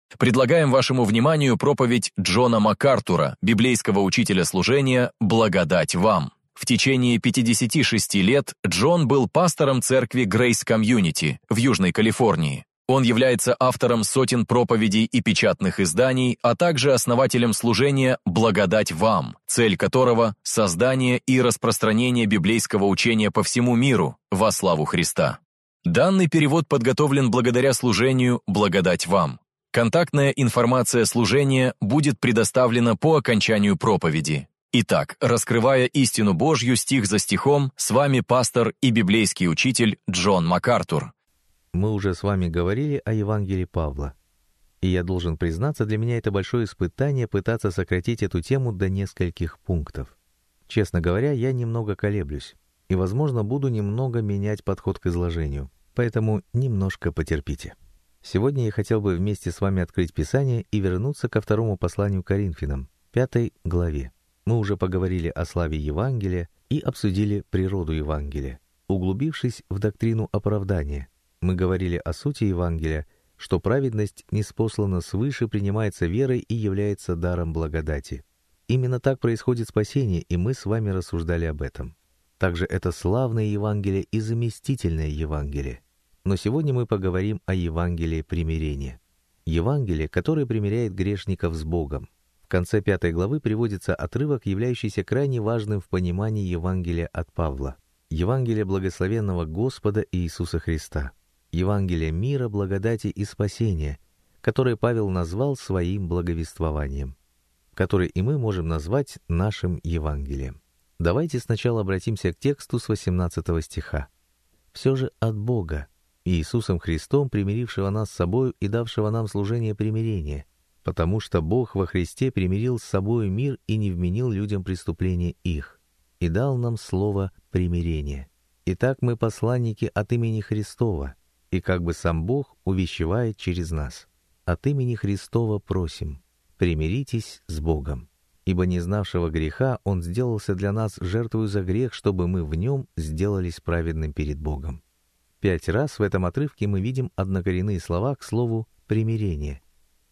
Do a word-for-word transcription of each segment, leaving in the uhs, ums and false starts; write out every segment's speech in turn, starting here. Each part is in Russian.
Предлагаем вашему вниманию проповедь Джона МакАртура, библейского учителя служения «Благодать вам». В течение пятидесяти шести лет Джон был пастором церкви Grace Community в Южной Калифорнии. Он является автором сотен проповедей и печатных изданий, а также основателем служения «Благодать вам», цель которого – создание и распространение библейского учения по всему миру во славу Христа. Данный перевод подготовлен благодаря служению «Благодать вам». Контактная информация служения будет предоставлена по окончанию проповеди. Итак, раскрывая истину Божью стих за стихом, с вами пастор и библейский учитель Джон МакАртур. Мы уже с вами говорили о Евангелии Павла. И я должен признаться, для меня это большое испытание пытаться сократить эту тему до нескольких пунктов. Честно говоря, я немного колеблюсь. И, возможно, буду немного менять подход к изложению. Поэтому немножко потерпите. Сегодня я хотел бы вместе с вами открыть Писание и вернуться ко второму посланию Коринфянам, пятой главе. Мы уже поговорили о славе Евангелия и обсудили природу Евангелия, углубившись в доктрину оправдания. Мы говорили о сути Евангелия, что праведность ниспослана свыше, принимается верой и является даром благодати. Именно так происходит спасение, и мы с вами рассуждали об этом. Также это славное Евангелие и заместительное Евангелие. Но сегодня мы поговорим о Евангелии примирения. Евангелие, которое примиряет грешников с Богом. В конце пятой главы приводится отрывок, являющийся крайне важным в понимании Евангелия от Павла. Евангелие благословенного Господа Иисуса Христа. Евангелие мира, благодати и спасения, которое Павел назвал своим благовествованием, которое и мы можем назвать нашим Евангелием. Давайте сначала обратимся к тексту с восемнадцатого стиха. «Все же от Бога, Иисусом Христом, примирившего нас с собою и давшего нам служение примирения, потому что Бог во Христе примирил с собою мир и не вменил людям преступления их, и дал нам слово примирения. Итак, мы посланники от имени Христова, и как бы сам Бог увещевает через нас. От имени Христова просим, примиритесь с Богом. Ибо не знавшего греха Он сделался для нас жертвою за грех, чтобы мы в Нем сделались праведным перед Богом». Пять раз в этом отрывке мы видим однокоренные слова к слову «примирение».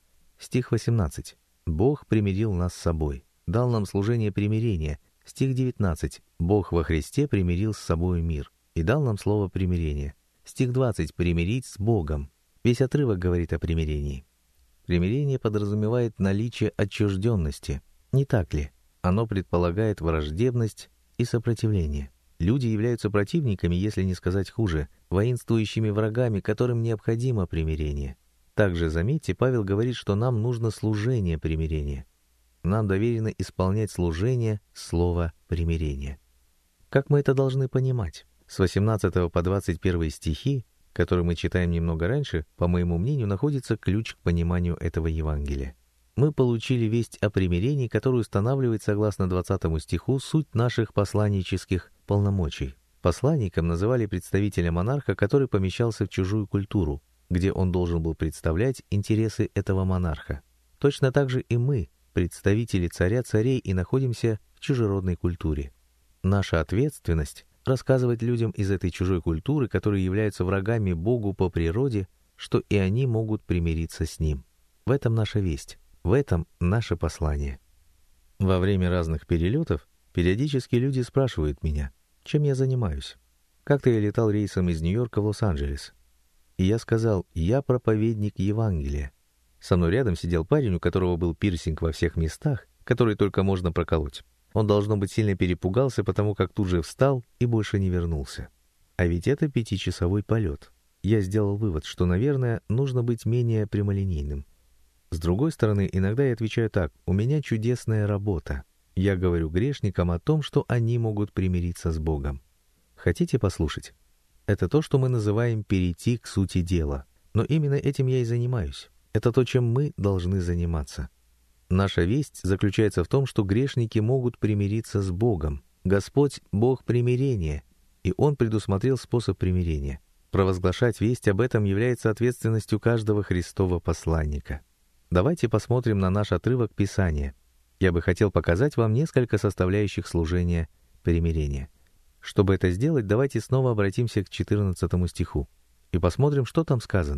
Стих восемнадцать. «Бог примирил нас с собой, дал нам служение примирения». Стих девятнадцать. «Бог во Христе примирил с собой мир и дал нам слово примирения». Стих двадцать. «Примирить с Богом». Весь отрывок говорит о примирении. Примирение подразумевает наличие отчужденности. Не так ли? Оно предполагает враждебность и сопротивление. Люди являются противниками, если не сказать хуже, воинствующими врагами, которым необходимо примирение. Также, заметьте, Павел говорит, что нам нужно служение примирения. Нам доверено исполнять служение слова примирения. Как мы это должны понимать? С восемнадцатого по двадцать первый стихи, которые мы читаем немного раньше, по моему мнению, находится ключ к пониманию этого Евангелия. Мы получили весть о примирении, которую устанавливает, согласно двадцатому стиху, суть наших посланнических полномочий. Посланником называли представителя монарха, который помещался в чужую культуру, где он должен был представлять интересы этого монарха. Точно так же и мы, представители царя царей, и находимся в чужеродной культуре. Наша ответственность — рассказывать людям из этой чужой культуры, которые являются врагами Богу по природе, что и они могут примириться с Ним. В этом наша весть, в этом наше послание. Во время разных перелетов периодически люди спрашивают меня, чем я занимаюсь. Как-то я летал рейсом из Нью-Йорка в Лос-Анджелес. И я сказал, я проповедник Евангелия. Со мной рядом сидел парень, у которого был пирсинг во всех местах, который только можно проколоть. Он, должно быть, сильно перепугался, потому как тут же встал и больше не вернулся. А ведь это пятичасовой полет. Я сделал вывод, что, наверное, нужно быть менее прямолинейным. С другой стороны, иногда я отвечаю так: у меня чудесная работа. Я говорю грешникам о том, что они могут примириться с Богом. Хотите послушать? Это то, что мы называем перейти к сути дела. Но именно этим я и занимаюсь. Это то, чем мы должны заниматься. Наша весть заключается в том, что грешники могут примириться с Богом. Господь — Бог примирения, и Он предусмотрел способ примирения. Провозглашать весть об этом является ответственностью каждого Христова посланника. Давайте посмотрим на наш отрывок Писания. Я бы хотел показать вам несколько составляющих служения примирения. Чтобы это сделать, давайте снова обратимся к четырнадцатому стиху и посмотрим, что там сказано.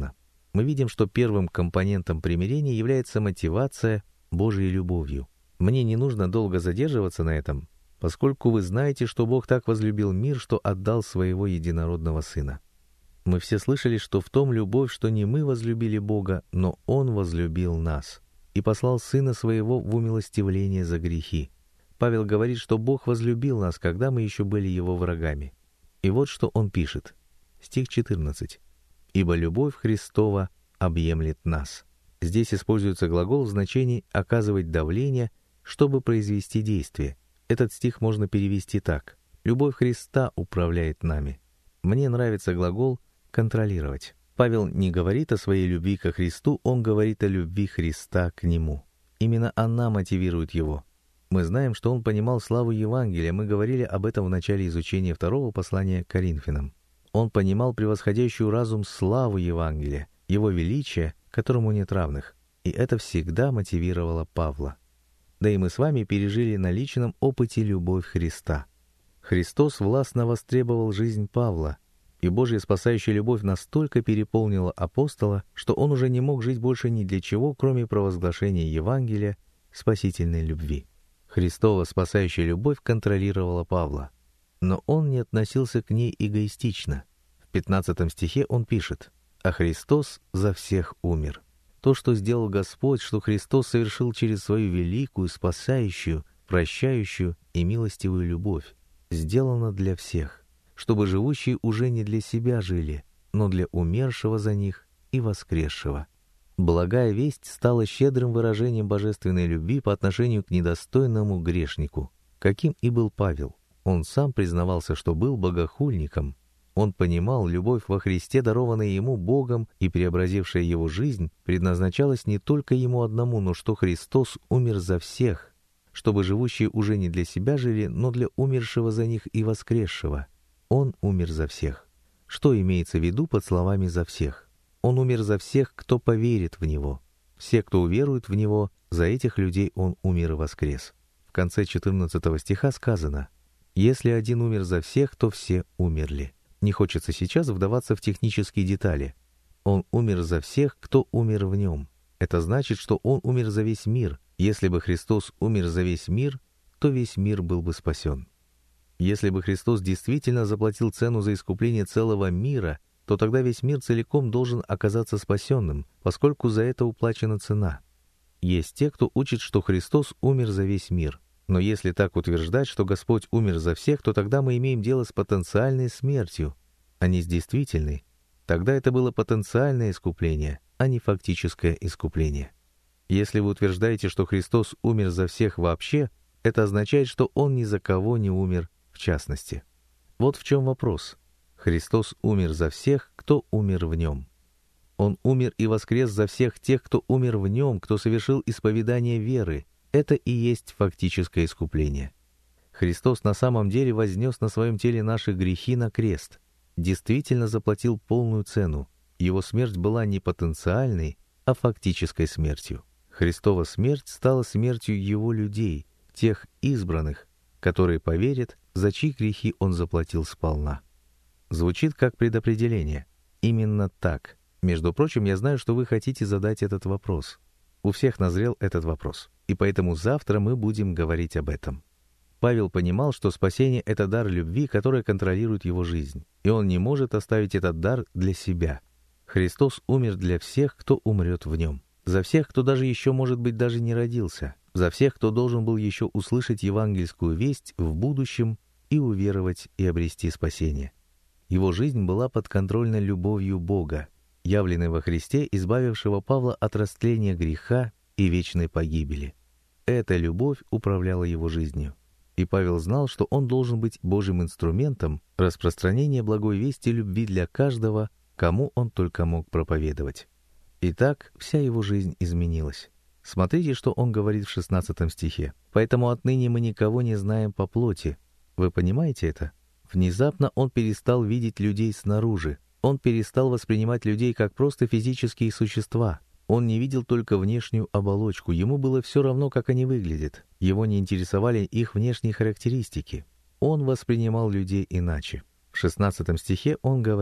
мы видим, что первым компонентом примирения является мотивация Божьей любовью. Мне не нужно долго задерживаться на этом, поскольку вы знаете, что Бог так возлюбил мир, что отдал своего единородного Сына. Мы все слышали, что в том любовь, что не мы возлюбили Бога, но Он возлюбил нас и послал Сына Своего в умилостивление за грехи. Павел говорит, что Бог возлюбил нас, когда мы еще были Его врагами. И вот что он пишет. Стих четырнадцать. «Ибо любовь Христова объемлет нас». Здесь используется глагол в значении «оказывать давление», чтобы произвести действие. Этот стих можно перевести так. «Любовь Христа управляет нами». Мне нравится глагол «контролировать». Павел не говорит о своей любви ко Христу, он говорит о любви Христа к Нему. Именно она мотивирует его. Мы знаем, что он понимал славу Евангелия, мы говорили об этом в начале изучения второго послания к Коринфянам. Он понимал превосходящую разум славу Евангелия, его величие, которому нет равных, и это всегда мотивировало Павла. Да и мы с вами пережили на личном опыте любовь Христа. Христос властно востребовал жизнь Павла, и Божья спасающая любовь настолько переполнила апостола, что он уже не мог жить больше ни для чего, кроме провозглашения Евангелия, спасительной любви. Христова спасающая любовь контролировала Павла, но он не относился к ней эгоистично. В пятнадцатом стихе он пишет: «А Христос за всех умер». То, что сделал Господь, что Христос совершил через свою великую, спасающую, прощающую и милостивую любовь, сделано для всех, чтобы живущие уже не для себя жили, но для умершего за них и воскресшего. Благая весть стала щедрым выражением божественной любви по отношению к недостойному грешнику, каким и был Павел. Он сам признавался, что был богохульником. Он понимал, любовь во Христе, дарованная ему Богом и преобразившая его жизнь, предназначалась не только ему одному, но что Христос умер за всех, чтобы живущие уже не для себя жили, но для умершего за них и воскресшего. Он умер за всех. Что имеется в виду под словами «за всех»? Он умер за всех, кто поверит в Него. Все, кто уверует в Него, за этих людей Он умер и воскрес. В конце четырнадцатого стиха сказано: «Если один умер за всех, то все умерли». Не хочется сейчас вдаваться в технические детали. Он умер за всех, кто умер в Нем. Это значит, что Он умер за весь мир. Если бы Христос умер за весь мир, то весь мир был бы спасен. Если бы Христос действительно заплатил цену за искупление целого мира, то тогда весь мир целиком должен оказаться спасенным, поскольку за это уплачена цена. Есть те, кто учит, что Христос умер за весь мир. Но если так утверждать, что Господь умер за всех, то тогда мы имеем дело с потенциальной смертью, а не с действительной. Тогда это было потенциальное искупление, а не фактическое искупление. Если вы утверждаете, что Христос умер за всех вообще, это означает, что Он ни за кого не умер в частности. Вот в чем вопрос. Христос умер за всех, кто умер в Нем. Он умер и воскрес за всех тех, кто умер в Нем, кто совершил исповедание веры. Это и есть фактическое искупление. Христос на самом деле вознес на своем теле наши грехи на крест, действительно заплатил полную цену. Его смерть была не потенциальной, а фактической смертью. Христова смерть стала смертью Его людей, тех избранных, которые поверят, за чьи грехи Он заплатил сполна. Звучит как предопределение. Именно так. Между прочим, я знаю, что вы хотите задать этот вопрос. У всех назрел этот вопрос, и поэтому завтра мы будем говорить об этом. Павел понимал, что спасение — это дар любви, который контролирует его жизнь, и он не может оставить этот дар для себя. Христос умер для всех, кто умрет в Нем. За всех, кто даже еще, может быть, даже не родился. За всех, кто должен был еще услышать евангельскую весть в будущем и уверовать и обрести спасение. Его жизнь была подконтрольна любовью Бога, явленной во Христе, избавившего Павла от растления греха и вечной погибели. Эта любовь управляла его жизнью. И Павел знал, что он должен быть Божьим инструментом распространения благой вести любви для каждого, кому он только мог проповедовать. Итак, вся его жизнь изменилась. Смотрите, что он говорит в шестнадцатом стихе. «Поэтому отныне мы никого не знаем по плоти». Вы понимаете это? Внезапно он перестал видеть людей снаружи. Он перестал воспринимать людей как просто физические существа. Он не видел только внешнюю оболочку. Ему было все равно, как они выглядят. Его не интересовали их внешние характеристики. Он воспринимал людей иначе. В шестнадцатом стихе он говорит: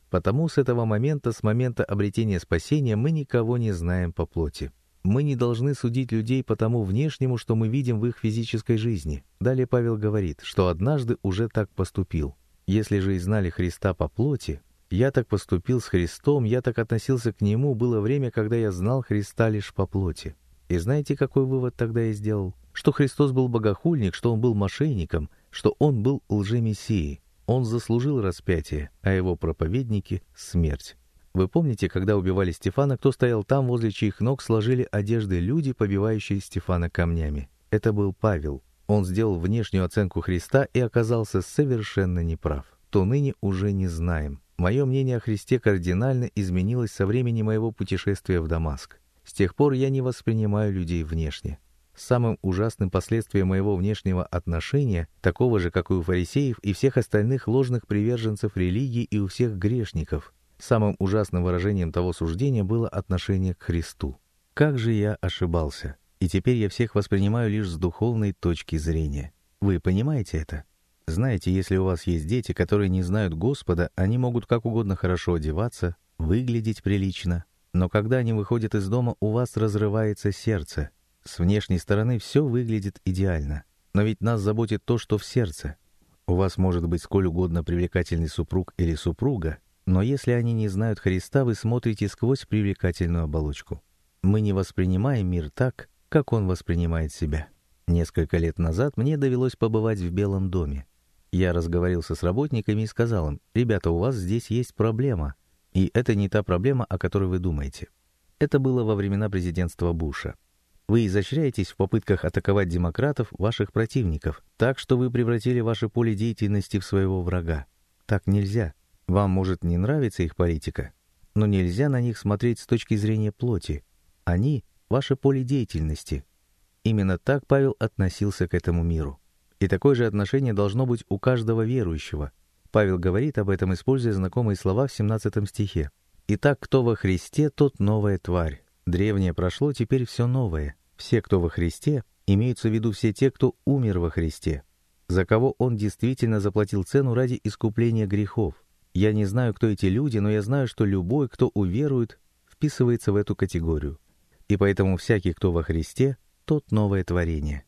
Потому с этого момента, с момента обретения спасения, мы никого не знаем по плоти. Мы не должны судить людей по тому внешнему, что мы видим в их физической жизни. Далее Павел говорит, что однажды уже так поступил. Если же и знали Христа по плоти, я так поступил с Христом, я так относился к Нему, было время, когда я знал Христа лишь по плоти. И знаете, какой вывод тогда я сделал? Что Христос был богохульник, что Он был мошенником, что Он был лжемессией. Он заслужил распятие, а Его проповедники — смерть. Вы помните, когда убивали Стефана, кто стоял там, возле чьих ног сложили одежды люди, побивающие Стефана камнями? Это был Павел. Он сделал внешнюю оценку Христа и оказался совершенно неправ. То ныне уже не знаем. Мое мнение о Христе кардинально изменилось со времени моего путешествия в Дамаск. С тех пор я не воспринимаю людей внешне. Самым ужасным последствием моего внешнего отношения, такого же, как и у фарисеев и всех остальных ложных приверженцев религии и у всех грешников, самым ужасным выражением того суждения было отношение к Христу. Как же я ошибался, и теперь я всех воспринимаю лишь с духовной точки зрения. Вы понимаете это? Знаете, если у вас есть дети, которые не знают Господа, они могут как угодно хорошо одеваться, выглядеть прилично, но когда они выходят из дома, у вас разрывается сердце. С внешней стороны все выглядит идеально, но ведь нас заботит то, что в сердце. У вас может быть сколь угодно привлекательный супруг или супруга, но если они не знают Христа, вы смотрите сквозь привлекательную оболочку. Мы не воспринимаем мир так, как он воспринимает себя. Несколько лет назад мне довелось побывать в Белом доме. Я разговорился с работниками и сказал им: «Ребята, у вас здесь есть проблема, и это не та проблема, о которой вы думаете». Это было во времена президентства Буша. Вы изощряетесь в попытках атаковать демократов, ваших противников, так что вы превратили ваше поле деятельности в своего врага. Так нельзя. Вам может не нравиться их политика, но нельзя на них смотреть с точки зрения плоти. Они — ваше поле деятельности. Именно так Павел относился к этому миру. И такое же отношение должно быть у каждого верующего. Павел говорит об этом, используя знакомые слова в семнадцатом стихе. «Итак, кто во Христе, тот новая тварь. Древнее прошло, теперь все новое. Все, кто во Христе, имеются в виду все те, кто умер во Христе, за кого Он действительно заплатил цену ради искупления грехов. Я не знаю, кто эти люди, но я знаю, что любой, кто уверует, вписывается в эту категорию. И поэтому всякий, кто во Христе, тот новое творение».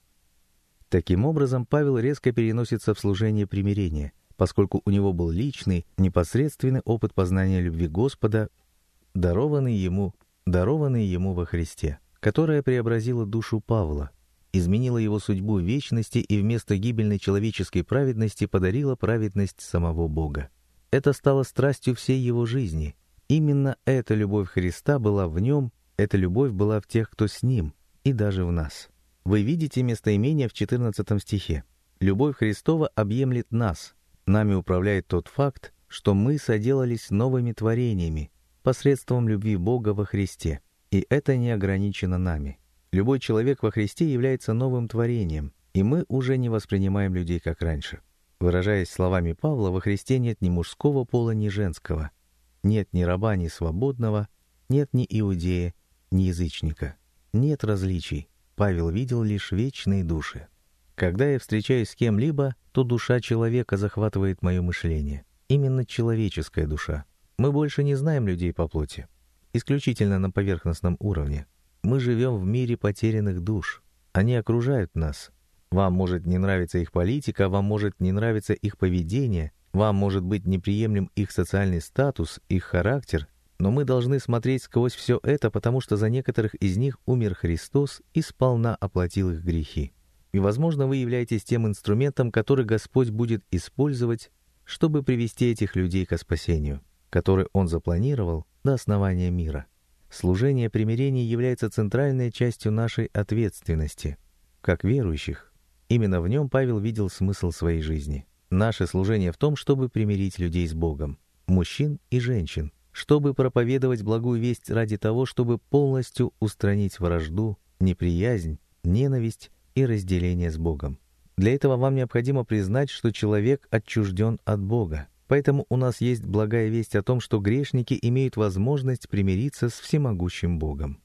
Таким образом, Павел резко переносится в служение примирения, поскольку у него был личный, непосредственный опыт познания любви Господа, дарованный ему, дарованный ему во Христе, которая преобразила душу Павла, изменила его судьбу вечности и вместо гибельной человеческой праведности подарила праведность самого Бога. Это стало страстью всей его жизни. Именно эта любовь Христа была в нем, эта любовь была в тех, кто с ним, и даже в нас. Вы видите местоимение в четырнадцатом стихе. Любовь Христова объемлет нас. Нами управляет тот факт, что мы соделались новыми творениями посредством любви Бога во Христе. И это не ограничено нами. Любой человек во Христе является новым творением, и мы уже не воспринимаем людей как раньше. Выражаясь словами Павла, во Христе нет ни мужского пола, ни женского. Нет ни раба, ни свободного, нет ни иудея, ни язычника. Нет различий. Павел видел лишь вечные души. Когда я встречаюсь с кем-либо, то душа человека захватывает мое мышление. Именно человеческая душа. Мы больше не знаем людей по плоти. Исключительно на поверхностном уровне. Мы живем в мире потерянных душ. Они окружают нас. Вам может не нравиться их политика, вам может не нравиться их поведение, вам может быть неприемлем их социальный статус, их характер, но мы должны смотреть сквозь все это, потому что за некоторых из них умер Христос и сполна оплатил их грехи. И, возможно, вы являетесь тем инструментом, который Господь будет использовать, чтобы привести этих людей к спасению, который Он запланировал до основания мира. Служение примирения является центральной частью нашей ответственности, как верующих. Именно в нем Павел видел смысл своей жизни. Наше служение в том, чтобы примирить людей с Богом, мужчин и женщин, чтобы проповедовать благую весть ради того, чтобы полностью устранить вражду, неприязнь, ненависть и разделение с Богом. Для этого вам необходимо признать, что человек отчужден от Бога. Поэтому у нас есть благая весть о том, что грешники имеют возможность примириться с всемогущим Богом.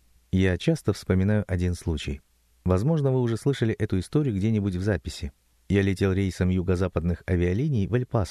Я часто вспоминаю один случай. Возможно, вы уже слышали эту историю где-нибудь в записи. Я летел рейсом юго-западных авиалиний в Эль-Пасо.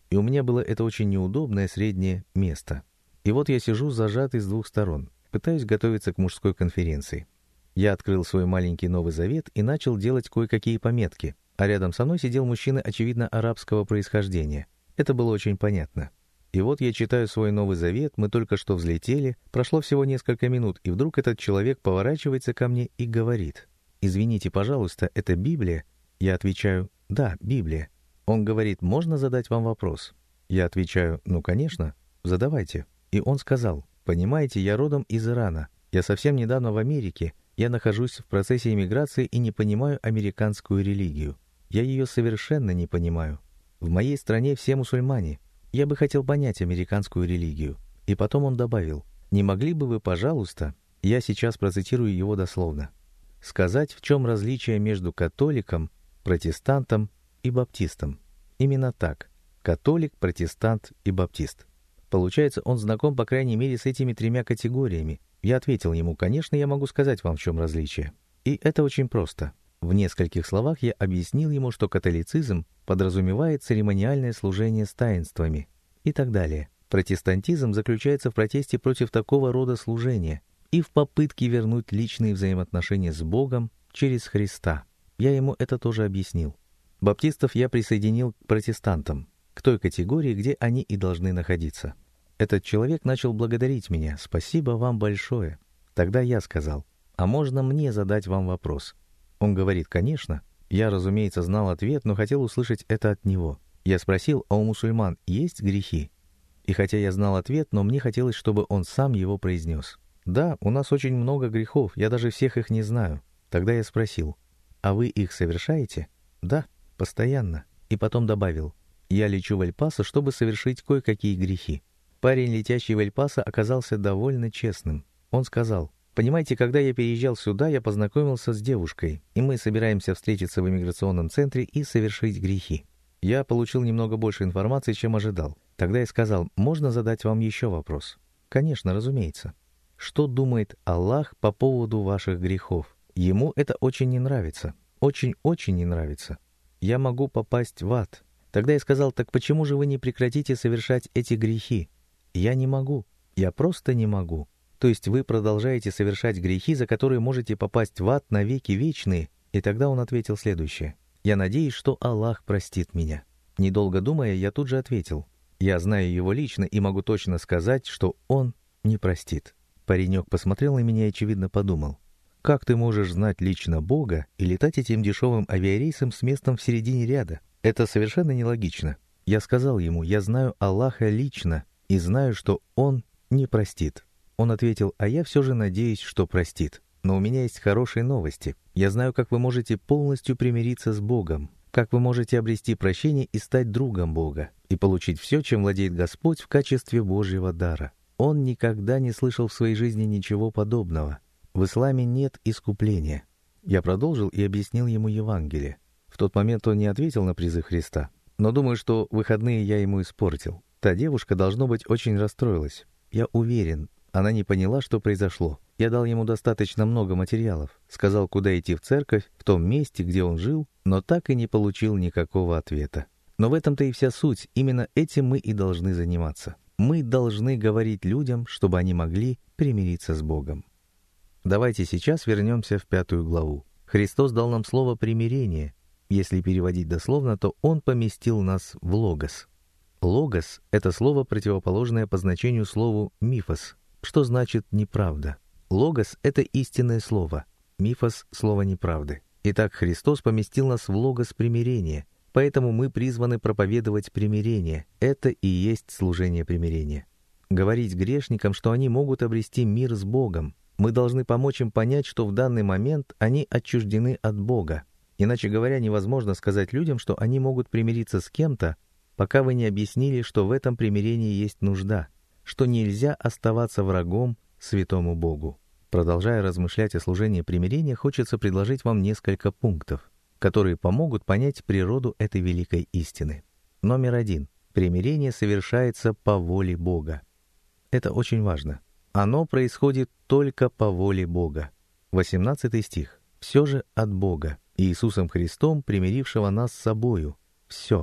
и у меня было это очень неудобное среднее место. И вот я сижу зажатый с двух сторон, пытаюсь готовиться к мужской конференции. Я открыл свой маленький Новый Завет и начал делать кое-какие пометки, а рядом со мной сидел мужчина, очевидно, арабского происхождения. Это было очень понятно. И вот я читаю свой Новый Завет, мы только что взлетели, прошло всего несколько минут, и вдруг этот человек поворачивается ко мне и говорит: «Извините, пожалуйста, это Библия?» Я отвечаю: «Да, Библия». Он говорит: «Можно задать вам вопрос?» Я отвечаю: «Ну, конечно, задавайте». И он сказал: «Понимаете, я родом из Ирана. Я совсем недавно в Америке. Я нахожусь в процессе эмиграции и не понимаю американскую религию. Я ее совершенно не понимаю. В моей стране все мусульмане. Я бы хотел понять американскую религию». И потом он добавил: «Не могли бы вы, пожалуйста, я сейчас процитирую его дословно, сказать, в чем различие между католиком, протестантом и баптистом?» Именно так. Католик, протестант и баптист. Получается, он знаком, по крайней мере, с этими тремя категориями. Я ответил ему: «Конечно, я могу сказать вам, в чем различие». И это очень просто. В нескольких словах я объяснил ему, что католицизм подразумевает церемониальное служение с таинствами и так далее. Протестантизм заключается в протесте против такого рода служения и в попытке вернуть личные взаимоотношения с Богом через Христа. Я ему это тоже объяснил. Баптистов я присоединил к протестантам, к той категории, где они и должны находиться. Этот человек начал благодарить меня: «Спасибо вам большое». Тогда я сказал: «А можно мне задать вам вопрос?» Он говорит: «Конечно». Я, разумеется, знал ответ, но хотел услышать это от него. Я спросил: «А у мусульман есть грехи?» И хотя я знал ответ, но мне хотелось, чтобы он сам его произнес. «Да, у нас очень много грехов, я даже всех их не знаю». Тогда я спросил: «А вы их совершаете?» «Да, постоянно». И потом добавил: «Я лечу в Эль-Пасо, чтобы совершить кое-какие грехи». Парень, летящий в Эль-Пасо, оказался довольно честным. Он сказал: «Понимаете, когда я переезжал сюда, я познакомился с девушкой, и мы собираемся встретиться в иммиграционном центре и совершить грехи». Я получил немного больше информации, чем ожидал. Тогда я сказал: «Можно задать вам еще вопрос?» «Конечно, разумеется». «Что думает Аллах по поводу ваших грехов? Ему это очень не нравится. Очень-очень не нравится. Я могу попасть в ад». Тогда я сказал: «Так почему же вы не прекратите совершать эти грехи?» «Я не могу. Я просто не могу». То есть вы продолжаете совершать грехи, за которые можете попасть в ад навеки вечные? И тогда он ответил следующее: «Я надеюсь, что Аллах простит меня». Недолго думая, я тут же ответил: «Я знаю его лично и могу точно сказать, что он не простит». Паренек посмотрел на меня и, очевидно, подумал: «Как ты можешь знать лично Бога и летать этим дешевым авиарейсом с местом в середине ряда? Это совершенно нелогично». Я сказал ему: «Я знаю Аллаха лично и знаю, что Он не простит». Он ответил: «А я все же надеюсь, что простит. Но у меня есть хорошие новости. Я знаю, как вы можете полностью примириться с Богом, как вы можете обрести прощение и стать другом Бога, и получить все, чем владеет Господь в качестве Божьего дара. Он никогда не слышал в своей жизни ничего подобного. В исламе нет искупления». Я продолжил и объяснил ему Евангелие. В тот момент он не ответил на призыв Христа, но думаю, что выходные я ему испортил. Та девушка, должно быть, очень расстроилась. Я уверен, она не поняла, что произошло. Я дал ему достаточно много материалов, сказал, куда идти в церковь, в том месте, где он жил, но так и не получил никакого ответа. Но в этом-то и вся суть, именно этим мы и должны заниматься. Мы должны говорить людям, чтобы они могли примириться с Богом. Давайте сейчас вернемся в пятую главу. Христос дал нам слово «примирение». Если переводить дословно, то Он поместил нас в логос. Логос — это слово, противоположное по значению слову «мифос», что значит «неправда». Логос — это истинное слово, мифос — слово неправды. Итак, Христос поместил нас в логос примирения, поэтому мы призваны проповедовать примирение. Это и есть служение примирения. Говорить грешникам, что они могут обрести мир с Богом. Мы должны помочь им понять, что в данный момент они отчуждены от Бога. Иначе говоря, невозможно сказать людям, что они могут примириться с кем-то, пока вы не объяснили, что в этом примирении есть нужда, что нельзя оставаться врагом святому Богу. Продолжая размышлять о служении примирения, хочется предложить вам несколько пунктов, которые помогут понять природу этой великой истины. Номер один. Примирение совершается по воле Бога. Это очень важно. Оно происходит только по воле Бога. восемнадцатый стих. «Все же от Бога, Иисусом Христом, примирившего нас с собою». Все.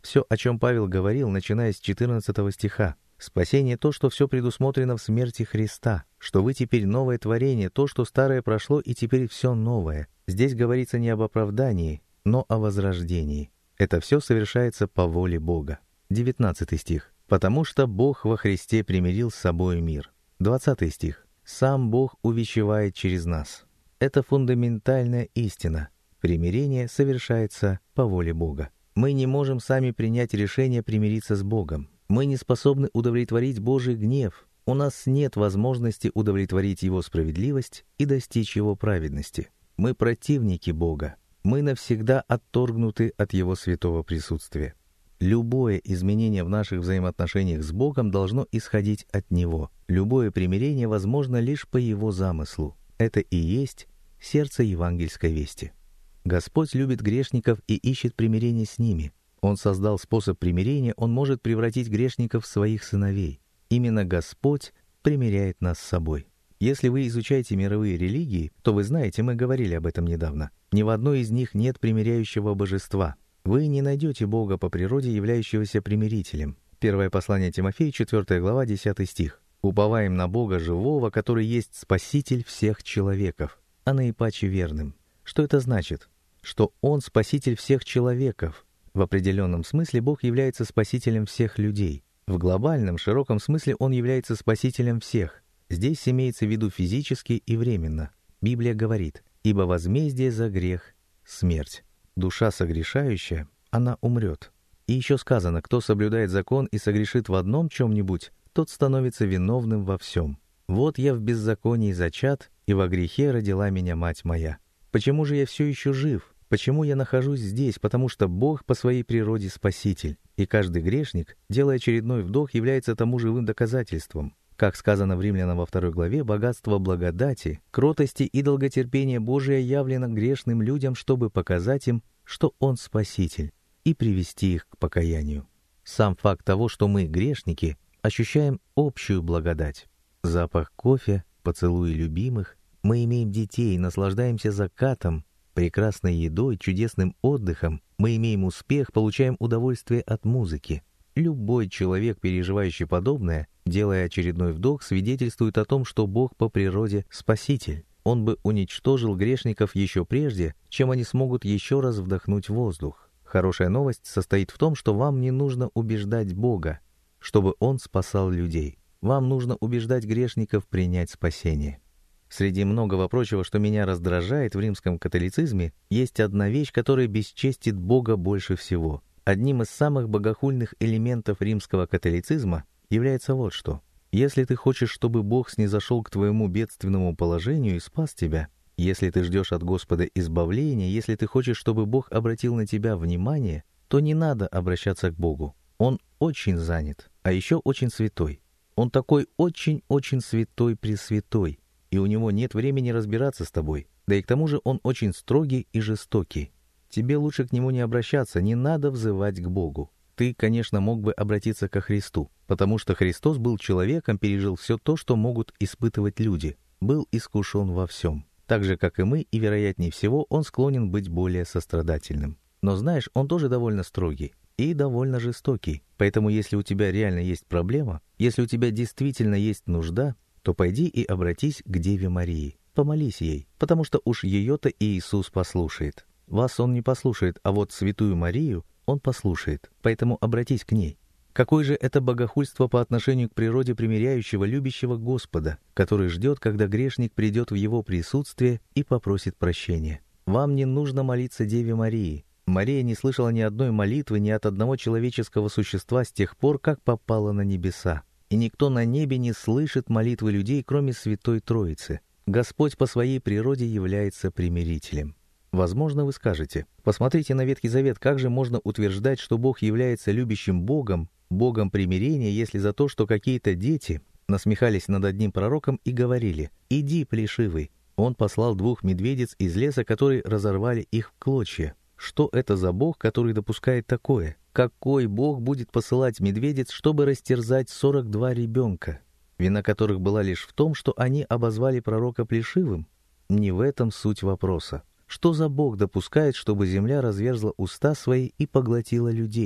Все, о чем Павел говорил, начиная с четырнадцатого стиха. Спасение — то, что все предусмотрено в смерти Христа, что вы теперь новое творение, то, что старое прошло, и теперь все новое. Здесь говорится не об оправдании, но о возрождении. Это все совершается по воле Бога. девятнадцатый стих. «Потому что Бог во Христе примирил с собой мир». двадцатый стих. «Сам Бог увещевает через нас». Это фундаментальная истина. Примирение совершается по воле Бога. Мы не можем сами принять решение примириться с Богом. Мы не способны удовлетворить Божий гнев. У нас нет возможности удовлетворить Его справедливость и достичь Его праведности. Мы противники Бога. Мы навсегда отторгнуты от Его святого присутствия. Любое изменение в наших взаимоотношениях с Богом должно исходить от Него. Любое примирение возможно лишь по Его замыслу. Это и есть сердце евангельской вести. Господь любит грешников и ищет примирение с ними. Он создал способ примирения, Он может превратить грешников в своих сыновей. Именно Господь примиряет нас с собой. Если вы изучаете мировые религии, то вы знаете, мы говорили об этом недавно, ни в одной из них нет примиряющего божества. Вы не найдете Бога по природе, являющегося примирителем. Первое послание Тимофею, четвёртая глава, десятый стих. «Уповаем на Бога живого, который есть Спаситель всех человеков, а наипаче верным». Что это значит? Что Он Спаситель всех человеков. В определенном смысле Бог является Спасителем всех людей. В глобальном, широком смысле Он является Спасителем всех. Здесь имеется в виду физически и временно. Библия говорит: «Ибо возмездие за грех — смерть. Душа согрешающая, она умрет». И еще сказано: «Кто соблюдает закон и согрешит в одном чем-нибудь, тот становится виновным во всем. Вот я в беззаконии зачат, и во грехе родила меня мать моя». Почему же я все еще жив? Почему я нахожусь здесь? Потому что Бог по своей природе Спаситель. И каждый грешник, делая очередной вдох, является тому живым доказательством. Как сказано в Римлянам во второй главе, богатство благодати, кротости и долготерпения Божия явлено грешным людям, чтобы показать им, что Он Спаситель, и привести их к покаянию. Сам факт того, что мы, грешники, ощущаем общую благодать. Запах кофе, поцелуи любимых, мы имеем детей, наслаждаемся закатом, прекрасной едой, чудесным отдыхом, мы имеем успех, получаем удовольствие от музыки. Любой человек, переживающий подобное, делая очередной вдох, свидетельствует о том, что Бог по природе Спаситель. Он бы уничтожил грешников еще прежде, чем они смогут еще раз вдохнуть воздух. Хорошая новость состоит в том, что вам не нужно убеждать Бога, чтобы Он спасал людей. Вам нужно убеждать грешников принять спасение. Среди многого прочего, что меня раздражает в римском католицизме, есть одна вещь, которая бесчестит Бога больше всего. Одним из самых богохульных элементов римского католицизма является вот что. Если ты хочешь, чтобы Бог снизошел к твоему бедственному положению и спас тебя, если ты ждешь от Господа избавления, если ты хочешь, чтобы Бог обратил на тебя внимание, то не надо обращаться к Богу. Он очень занят, а еще очень святой. Он такой очень-очень святой-пресвятой, и у него нет времени разбираться с тобой. Да и к тому же он очень строгий и жестокий. Тебе лучше к нему не обращаться, не надо взывать к Богу. Ты, конечно, мог бы обратиться ко Христу, потому что Христос был человеком, пережил все то, что могут испытывать люди, был искушен во всем. Так же, как и мы, и, вероятнее всего, он склонен быть более сострадательным. Но знаешь, он тоже довольно строгий и довольно жестокий. Поэтому если у тебя реально есть проблема, если у тебя действительно есть нужда, то пойди и обратись к Деве Марии. Помолись ей, потому что уж ее-то Иисус послушает. Вас Он не послушает, а вот Святую Марию Он послушает. Поэтому обратись к ней. Какое же это богохульство по отношению к природе примиряющего, любящего Господа, который ждет, когда грешник придет в Его присутствие и попросит прощения. Вам не нужно молиться Деве Марии. Мария не слышала ни одной молитвы ни от одного человеческого существа с тех пор, как попала на небеса. И никто на небе не слышит молитвы людей, кроме Святой Троицы. Господь по своей природе является примирителем. Возможно, вы скажете: посмотрите на Ветхий Завет, как же можно утверждать, что Бог является любящим Богом, Богом примирения, если за то, что какие-то дети насмехались над одним пророком и говорили: «Иди, плешивый». Он послал двух медведиц из леса, которые разорвали их в клочья. Что это за Бог, который допускает такое? Какой Бог будет посылать медведиц, чтобы растерзать сорок два ребенка, вина которых была лишь в том, что они обозвали пророка плешивым? Не в этом суть вопроса. Что за Бог допускает, чтобы земля разверзла уста свои и поглотила людей?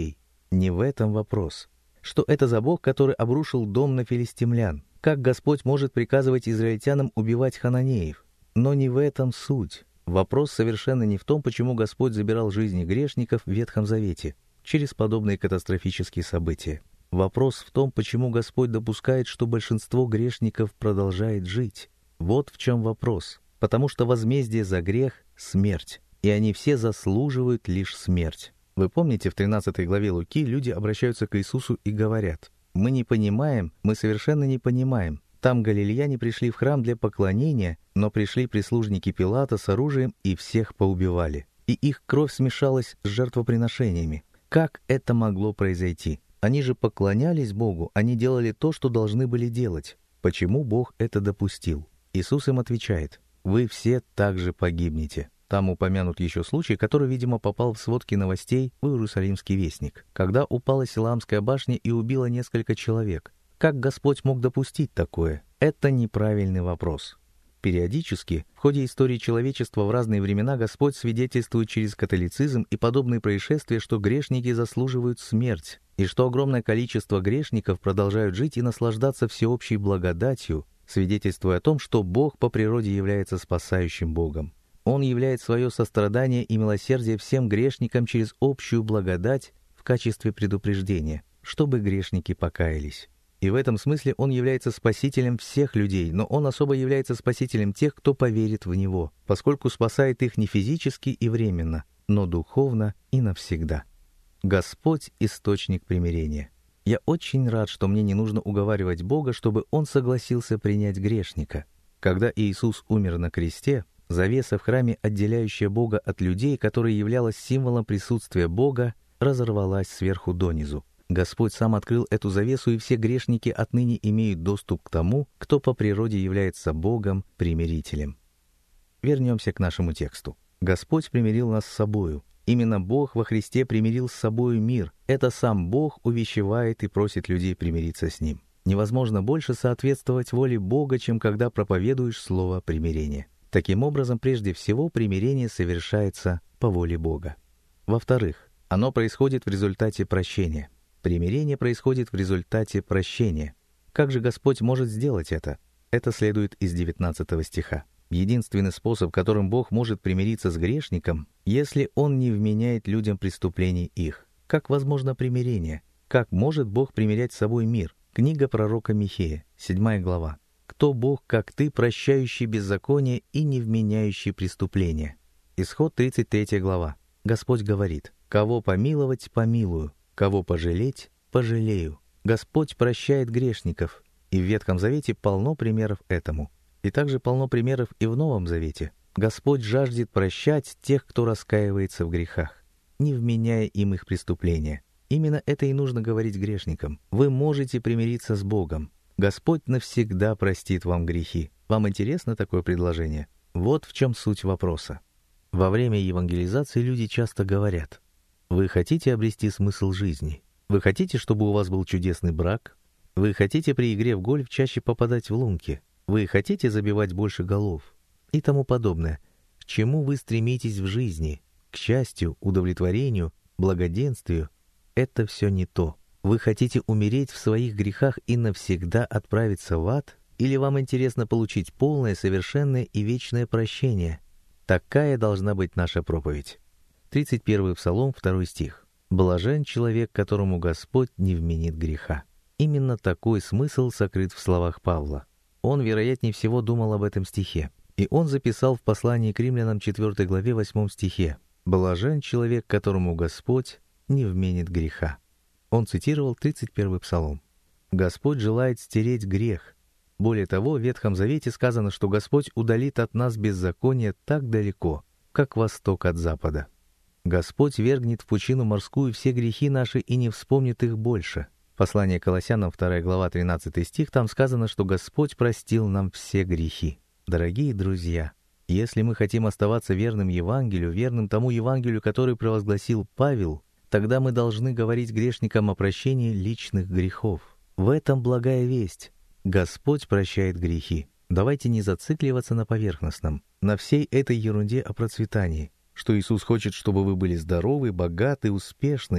Не в этом вопрос. Что это за Бог, который обрушил дом на филистимлян? Как Господь может приказывать израильтянам убивать хананеев? Но не в этом суть. Вопрос совершенно не в том, почему Господь забирал жизни грешников в Ветхом Завете через подобные катастрофические события. Вопрос в том, почему Господь допускает, что большинство грешников продолжает жить. Вот в чем вопрос. Потому что возмездие за грех — смерть, и они все заслуживают лишь смерть. Вы помните, в тринадцатой главе Луки люди обращаются к Иисусу и говорят: «Мы не понимаем, мы совершенно не понимаем. Там галилеяне пришли в храм для поклонения, но пришли прислужники Пилата с оружием и всех поубивали. И их кровь смешалась с жертвоприношениями. Как это могло произойти? Они же поклонялись Богу, они делали то, что должны были делать. Почему Бог это допустил?» Иисус им отвечает: «Вы все также погибнете». Там упомянут еще случай, который, видимо, попал в сводки новостей в Иерусалимский вестник, когда упала Силаамская башня и убила несколько человек. Как Господь мог допустить такое? Это неправильный вопрос. Периодически, в ходе истории человечества в разные времена Господь свидетельствует через католицизм и подобные происшествия, что грешники заслуживают смерть, и что огромное количество грешников продолжают жить и наслаждаться всеобщей благодатью, свидетельствуя о том, что Бог по природе является спасающим Богом. Он являет свое сострадание и милосердие всем грешникам через общую благодать в качестве предупреждения, чтобы грешники покаялись. И в этом смысле Он является спасителем всех людей, но Он особо является спасителем тех, кто поверит в Него, поскольку спасает их не физически и временно, но духовно и навсегда. Господь — источник примирения. Я очень рад, что мне не нужно уговаривать Бога, чтобы Он согласился принять грешника. Когда Иисус умер на кресте, завеса в храме, отделяющая Бога от людей, которая являлась символом присутствия Бога, разорвалась сверху донизу. Господь сам открыл эту завесу, и все грешники отныне имеют доступ к тому, кто по природе является Богом, примирителем. Вернемся к нашему тексту. Господь примирил нас с собою. Именно Бог во Христе примирил с собою мир. Это сам Бог увещевает и просит людей примириться с Ним. Невозможно больше соответствовать воле Бога, чем когда проповедуешь слово примирения. Таким образом, прежде всего, примирение совершается по воле Бога. Во-вторых, оно происходит в результате прощения. Примирение происходит в результате прощения. Как же Господь может сделать это? Это следует из девятнадцатого стиха. Единственный способ, которым Бог может примириться с грешником, если Он не вменяет людям преступлений их. Как возможно примирение? Как может Бог примирять с собой мир? Книга пророка Михея, седьмая глава. «Кто Бог, как ты, прощающий беззаконие и не вменяющий преступления?» Исход, тридцать третья глава. Господь говорит: «Кого помиловать, помилую, кого пожалеть, пожалею». Господь прощает грешников, и в Ветхом Завете полно примеров этому. И также полно примеров и в Новом Завете. Господь жаждет прощать тех, кто раскаивается в грехах, не вменяя им их преступления. Именно это и нужно говорить грешникам. Вы можете примириться с Богом. Господь навсегда простит вам грехи. Вам интересно такое предложение? Вот в чем суть вопроса. Во время евангелизации люди часто говорят: «Вы хотите обрести смысл жизни? Вы хотите, чтобы у вас был чудесный брак? Вы хотите при игре в гольф чаще попадать в лунки? Вы хотите забивать больше голов?» И тому подобное. К чему вы стремитесь в жизни? К счастью, удовлетворению, благоденствию? Это все не то. Вы хотите умереть в своих грехах и навсегда отправиться в ад? Или вам интересно получить полное, совершенное и вечное прощение? Такая должна быть наша проповедь. тридцать первый Псалом, второй стих. «Блажен человек, которому Господь не вменит греха». Именно такой смысл сокрыт в словах Павла. Он, вероятнее всего, думал об этом стихе. И он записал в послании к римлянам четвёртой главе восьмом стихе: «Блажен человек, которому Господь не вменит греха». Он цитировал тридцать первый Псалом. Господь желает стереть грех. Более того, в Ветхом Завете сказано, что Господь удалит от нас беззаконие так далеко, как восток от запада. Господь вергнет в пучину морскую все грехи наши и не вспомнит их больше. Послание к Колоссянам, вторая глава, тринадцатый стих, там сказано, что Господь простил нам все грехи. Дорогие друзья, если мы хотим оставаться верным Евангелию, верным тому Евангелию, который провозгласил Павел, тогда мы должны говорить грешникам о прощении личных грехов. В этом благая весть. Господь прощает грехи. Давайте не зацикливаться на поверхностном, на всей этой ерунде о процветании, что Иисус хочет, чтобы вы были здоровы, богаты, успешны.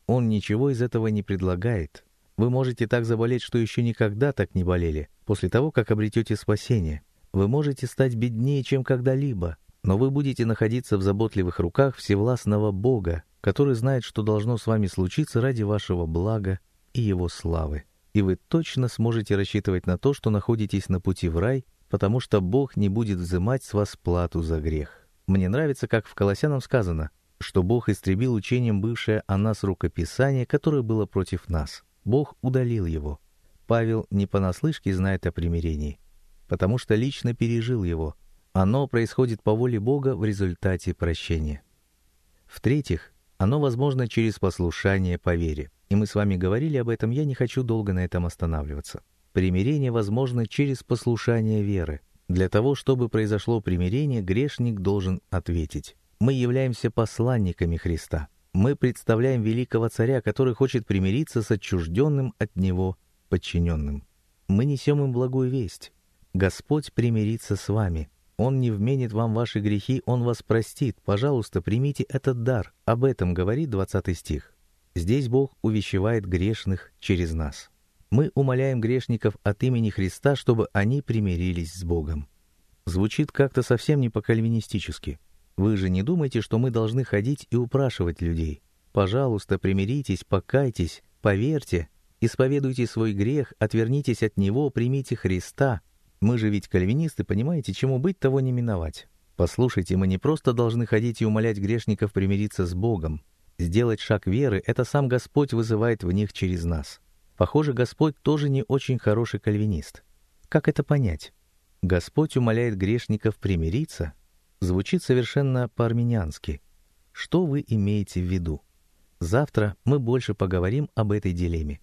Он ничего из этого не предлагает. Вы можете так заболеть, что еще никогда так не болели, после того, как обретете спасение. Вы можете стать беднее, чем когда-либо, но вы будете находиться в заботливых руках всевластного Бога, который знает, что должно с вами случиться ради вашего блага и Его славы. И вы точно сможете рассчитывать на то, что находитесь на пути в рай, потому что Бог не будет взимать с вас плату за грех. Мне нравится, как в Колоссянам сказано, что Бог истребил учением бывшее о нас рукописание, которое было против нас. Бог удалил его. Павел не понаслышке знает о примирении, потому что лично пережил его. Оно происходит по воле Бога в результате прощения. В-третьих, оно возможно через послушание по вере. И мы с вами говорили об этом, я не хочу долго на этом останавливаться. Примирение возможно через послушание веры. Для того, чтобы произошло примирение, грешник должен ответить. Мы являемся посланниками Христа. Мы представляем великого царя, который хочет примириться с отчужденным от него подчиненным. Мы несем им благую весть. Господь примирится с вами. Он не вменит вам ваши грехи, Он вас простит. Пожалуйста, примите этот дар. Об этом говорит двадцатый стих. Здесь Бог увещевает грешных через нас. Мы умоляем грешников от имени Христа, чтобы они примирились с Богом. Звучит как-то совсем не по-кальвинистически. Вы же не думаете, что мы должны ходить и упрашивать людей? Пожалуйста, примиритесь, покайтесь, поверьте, исповедуйте свой грех, отвернитесь от него, примите Христа. Мы же ведь кальвинисты, понимаете, чему быть, того не миновать. Послушайте, мы не просто должны ходить и умолять грешников примириться с Богом. Сделать шаг веры — это сам Господь вызывает в них через нас. Похоже, Господь тоже не очень хороший кальвинист. Как это понять? Господь умоляет грешников примириться? Звучит совершенно по-армянски. Что вы имеете в виду? Завтра мы больше поговорим об этой дилемме.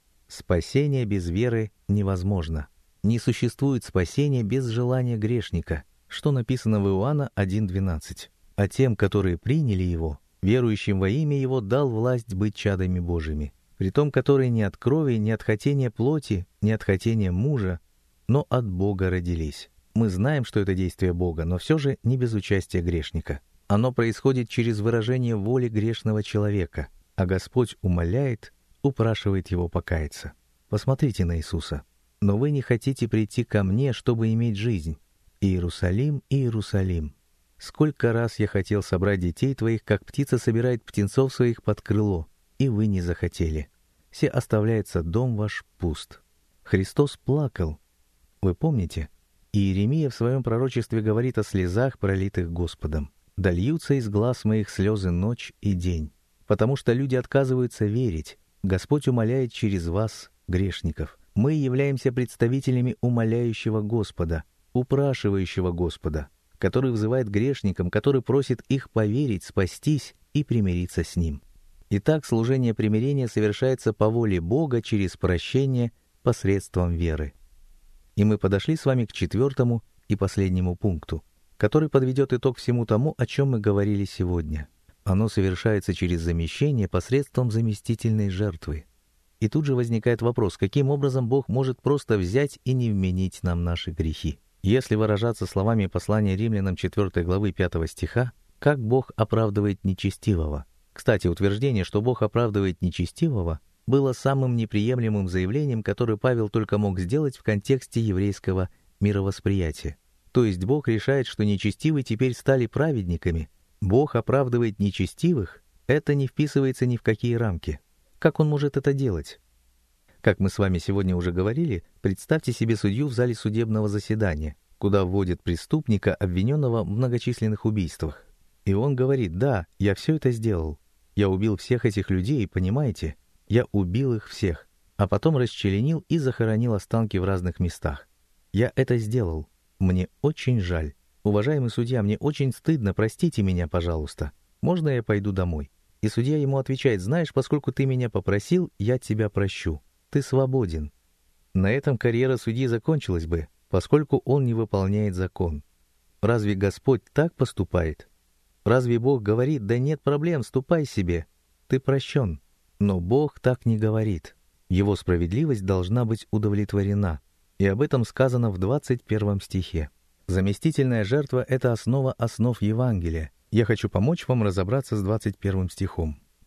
Спасение без веры невозможно. Не существует спасения без желания грешника, что написано в Иоанна один двенадцать. А тем, которые приняли Его, верующим во имя Его, дал власть быть чадами Божьими, притом которые не от крови, не от хотения плоти, не от хотения мужа, но от Бога родились. Мы знаем, что это действие Бога, но все же не без участия грешника. Оно происходит через выражение воли грешного человека, а Господь умоляет, упрашивает его покаяться. Посмотрите на Иисуса. «Но вы не хотите прийти ко мне, чтобы иметь жизнь. Иерусалим, Иерусалим, сколько раз я хотел собрать детей твоих, как птица собирает птенцов своих под крыло, и вы не захотели. Се оставляется дом ваш пуст». Христос плакал. Вы помните? И Иеремия в своем пророчестве говорит о слезах, пролитых Господом. «Да льются из глаз моих слезы ночь и день». Потому что люди отказываются верить. Господь умоляет через вас, грешников. Мы являемся представителями умоляющего Господа, упрашивающего Господа, который взывает грешникам, который просит их поверить, спастись и примириться с Ним. Итак, служение примирения совершается по воле Бога через прощение посредством веры. И мы подошли с вами к четвертому и последнему пункту, который подведет итог всему тому, о чем мы говорили сегодня. Оно совершается через замещение посредством заместительной жертвы. И тут же возникает вопрос, каким образом Бог может просто взять и не вменить нам наши грехи? Если выражаться словами послания Римлянам четвёртой главы пятого стиха, как Бог оправдывает нечестивого? Кстати, утверждение, что Бог оправдывает нечестивого, было самым неприемлемым заявлением, которое Павел только мог сделать в контексте еврейского мировосприятия. То есть Бог решает, что нечестивые теперь стали праведниками. Бог оправдывает нечестивых, это не вписывается ни в какие рамки. Как он может это делать? Как мы с вами сегодня уже говорили, представьте себе судью в зале судебного заседания, куда вводят преступника, обвиненного в многочисленных убийствах. И он говорит: «Да, я все это сделал. Я убил всех этих людей, понимаете? Я убил их всех, а потом расчленил и захоронил останки в разных местах. Я это сделал. Мне очень жаль. Уважаемый судья, мне очень стыдно, простите меня, пожалуйста. Можно я пойду домой?» И судья ему отвечает: «Знаешь, поскольку ты меня попросил, я тебя прощу. Ты свободен». На этом карьера судьи закончилась бы, поскольку он не выполняет закон. Разве Господь так поступает? Разве Бог говорит: «Да нет проблем, ступай себе, ты прощен»? Но Бог так не говорит. Его справедливость должна быть удовлетворена. И об этом сказано в двадцать первом стихе. Заместительная жертва — это основа основ Евангелия. Я хочу помочь вам разобраться с двадцать первым стихом.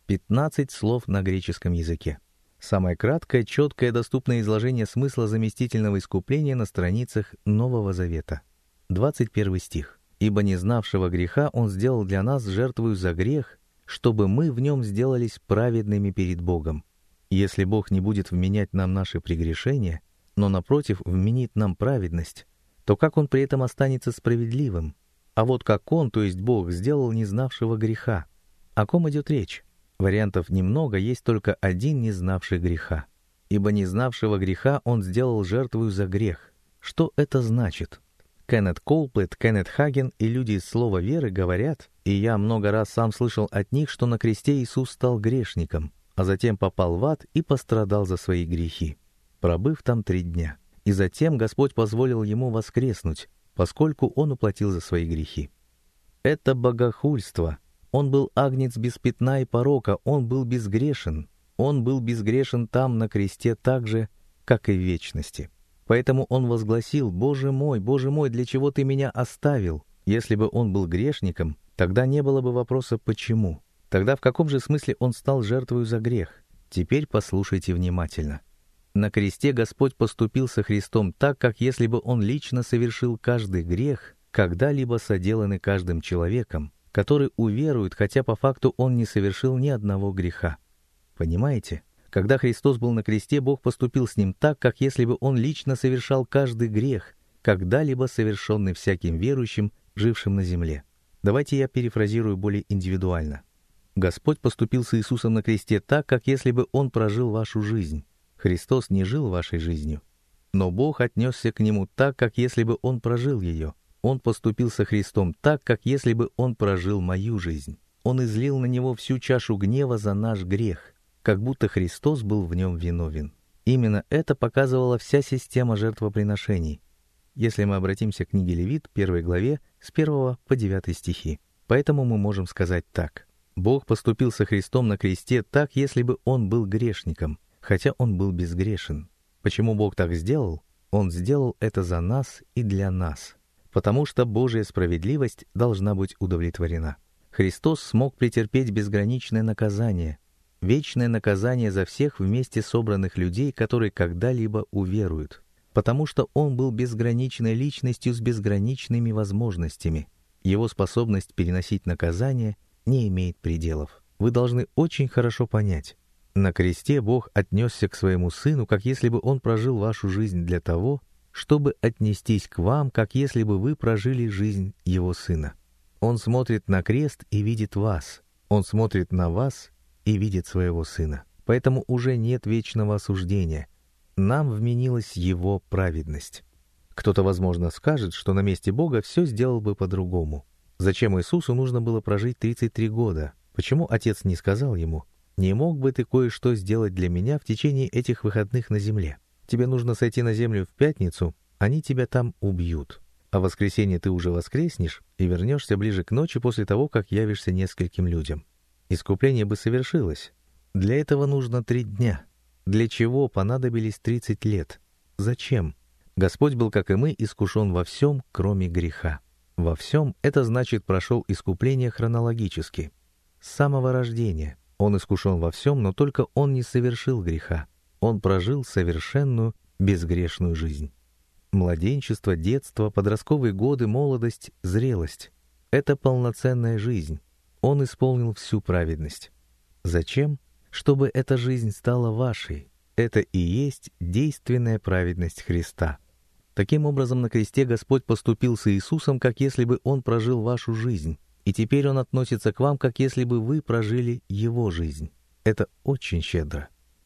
пятнадцать слов на греческом языке. Самое краткое, четкое, доступное изложение смысла заместительного искупления на страницах Нового Завета. двадцать первый стих. «Ибо не знавшего греха Он сделал для нас жертвою за грех, чтобы мы в нем сделались праведными перед Богом». Если Бог не будет вменять нам наши прегрешения, но, напротив, вменит нам праведность, то как Он при этом останется справедливым? А вот как Он, то есть Бог, сделал не знавшего греха. О ком идет речь? Вариантов немного, есть только один, не знавший греха. «Ибо не знавшего греха Он сделал жертвою за грех». Что это значит? Кеннет Колплет, Кеннет Хаген и люди из слова веры говорят, и я много раз сам слышал от них, что на кресте Иисус стал грешником, а затем попал в ад и пострадал за свои грехи, пробыв там три дня. И затем Господь позволил ему воскреснуть, поскольку он уплатил за свои грехи. Это богохульство. Он был агнец без пятна и порока, он был безгрешен. Он был безгрешен там, на кресте, так же, как и в вечности. Поэтому он возгласил: «Боже мой, Боже мой, для чего ты меня оставил?» Если бы он был грешником, тогда не было бы вопроса «почему?». Тогда в каком же смысле он стал жертвою за грех? Теперь послушайте внимательно. На кресте Господь поступил со Христом так, как если бы Он лично совершил каждый грех, когда-либо соделанный каждым человеком, который уверует, хотя по факту он не совершил ни одного греха. Понимаете? Когда Христос был на кресте, Бог поступил с Ним так, как если бы Он лично совершал каждый грех, когда-либо совершенный всяким верующим, жившим на земле. Давайте я перефразирую более индивидуально. Господь поступил с Иисусом на кресте так, как если бы Он прожил вашу жизнь. Христос не жил вашей жизнью, но Бог отнесся к Нему так, как если бы Он прожил ее. Он поступил со Христом так, как если бы Он прожил мою жизнь. Он излил на Него всю чашу гнева за наш грех, как будто Христос был в нем виновен. Именно это показывала вся система жертвоприношений. Если мы обратимся к книге Левит, первой главе, с первого по девятый стихи. Поэтому мы можем сказать так. Бог поступил со Христом на кресте так, если бы Он был грешником, хотя Он был безгрешен. Почему Бог так сделал? Он сделал это за нас и для нас. Потому что Божья справедливость должна быть удовлетворена. Христос смог претерпеть безграничное наказание, вечное наказание за всех вместе собранных людей, которые когда-либо уверуют. Потому что Он был безграничной личностью с безграничными возможностями. Его способность переносить наказание не имеет пределов. Вы должны очень хорошо понять. На кресте Бог отнесся к Своему Сыну, как если бы Он прожил вашу жизнь для того, чтобы отнестись к вам, как если бы вы прожили жизнь Его Сына. Он смотрит на крест и видит вас. Он смотрит на вас и видит Своего Сына. Поэтому уже нет вечного осуждения. Нам вменилась Его праведность. Кто-то, возможно, скажет, что на месте Бога все сделал бы по-другому. Зачем Иисусу нужно было прожить тридцать три года? Почему Отец не сказал Ему: «Не мог бы ты кое-что сделать для меня в течение этих выходных на земле? Тебе нужно сойти на землю в пятницу, они тебя там убьют. А в воскресенье ты уже воскреснешь и вернешься ближе к ночи после того, как явишься нескольким людям». Искупление бы совершилось. Для этого нужно три дня. Для чего понадобились тридцать лет? Зачем? Господь был, как и мы, искушен во всем, кроме греха. Во всем — это значит, прошел искупление хронологически. С самого рождения. Он искушен во всем, но только он не совершил греха. Он прожил совершенную, безгрешную жизнь. Младенчество, детство, подростковые годы, молодость, зрелость — это полноценная жизнь. Он исполнил всю праведность. Зачем? Чтобы эта жизнь стала вашей. Это и есть действенная праведность Христа. Таким образом, на кресте Господь поступил с Иисусом, как если бы Он прожил вашу жизнь, и теперь Он относится к вам, как если бы вы прожили Его жизнь. Это очень щедро.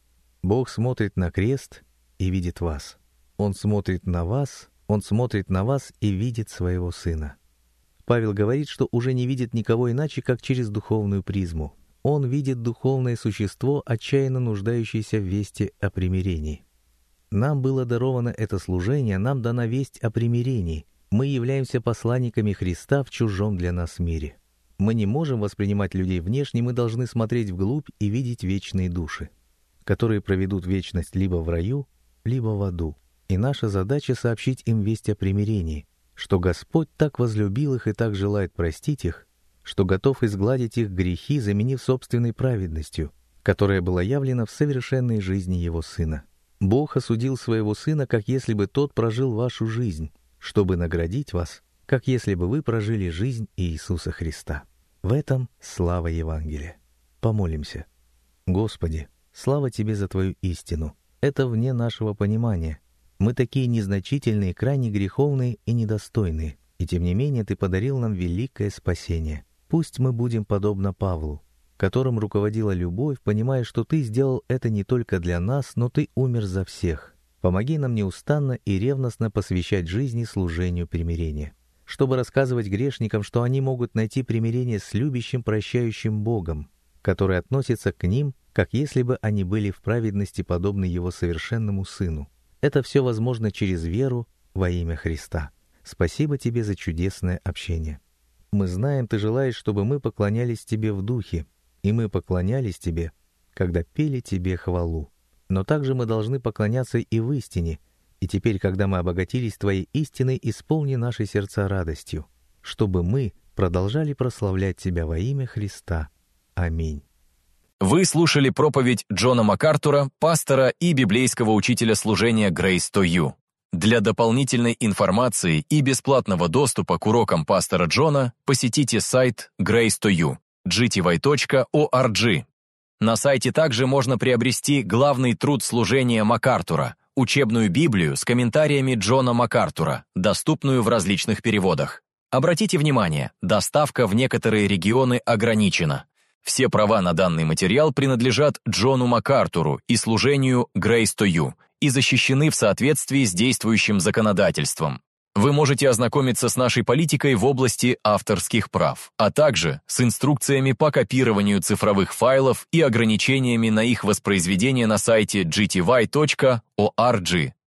Бог смотрит на крест и видит вас. Он смотрит на вас, Он смотрит на вас и видит Своего Сына. Павел говорит, что уже не видит никого иначе, как через духовную призму. Он видит духовное существо, отчаянно нуждающееся в вести о примирении. Нам было даровано это служение, нам дана весть о примирении. Мы являемся посланниками Христа в чужом для нас мире. Мы не можем воспринимать людей внешне, мы должны смотреть вглубь и видеть вечные души, которые проведут вечность либо в раю, либо в аду. И наша задача — сообщить им весть о примирении, что Господь так возлюбил их и так желает простить их, что готов изгладить их грехи, заменив собственной праведностью, которая была явлена в совершенной жизни Его Сына. Бог осудил Своего Сына, как если бы Тот прожил вашу жизнь, чтобы наградить вас, как если бы вы прожили жизнь Иисуса Христа. В этом слава Евангелия. Помолимся. Господи, слава Тебе за Твою истину. Это вне нашего понимания. Мы такие незначительные, крайне греховные и недостойные, и тем не менее Ты подарил нам великое спасение. Пусть мы будем подобно Павлу, которым руководила любовь, понимая, что Ты сделал это не только для нас, но Ты умер за всех. Помоги нам неустанно и ревностно посвящать жизни служению примирения, чтобы рассказывать грешникам, что они могут найти примирение с любящим, прощающим Богом, который относится к ним, как если бы они были в праведности подобны Его совершенному Сыну. Это все возможно через веру во имя Христа. Спасибо Тебе за чудесное общение. Мы знаем, Ты желаешь, чтобы мы поклонялись Тебе в духе, и мы поклонялись Тебе, когда пели Тебе хвалу. Но также мы должны поклоняться и в истине, и теперь, когда мы обогатились Твоей истиной, исполни наши сердца радостью, чтобы мы продолжали прославлять Тебя во имя Христа. Аминь. Вы слушали проповедь Джона МакАртура, пастора и библейского учителя служения Grace to You. Для дополнительной информации и бесплатного доступа к урокам пастора Джона посетите сайт Grace to You, джи ти вай точка орг. На сайте также можно приобрести главный труд служения МакАртура, учебную Библию с комментариями Джона МакАртура, доступную в различных переводах. Обратите внимание, доставка в некоторые регионы ограничена. Все права на данный материал принадлежат Джону МакАртуру и служению Grace to You и защищены в соответствии с действующим законодательством. Вы можете ознакомиться с нашей политикой в области авторских прав, а также с инструкциями по копированию цифровых файлов и ограничениями на их воспроизведение на сайте джи ти вай точка орг.